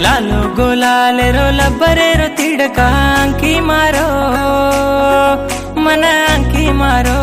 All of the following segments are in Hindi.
लालो गोलाले रो लब्बरे रो तिड़का अंकी मारो मन अंकी मारो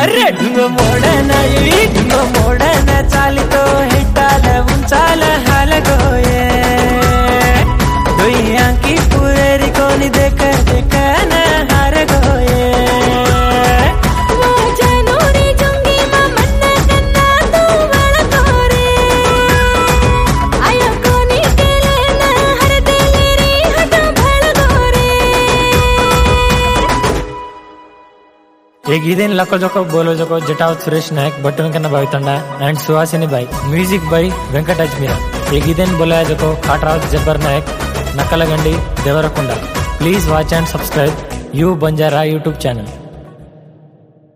अरे ढुंगो मोडन चालितो हिटाल उंचाल हाल गोये दुई आंकी पुरेरी कोनी देख न हार गोये एक इदेन लको जोको बोलो जोको जटावत सुरेश नायक बट्टन कन्ना भावितंडा and Suhasini by music by Venkat Ajmeera एक इदेन बोला जोको खाटराव जब्बर नायक नकलगंडी Devarakonda please watch and subscribe you Banjara YouTube channel.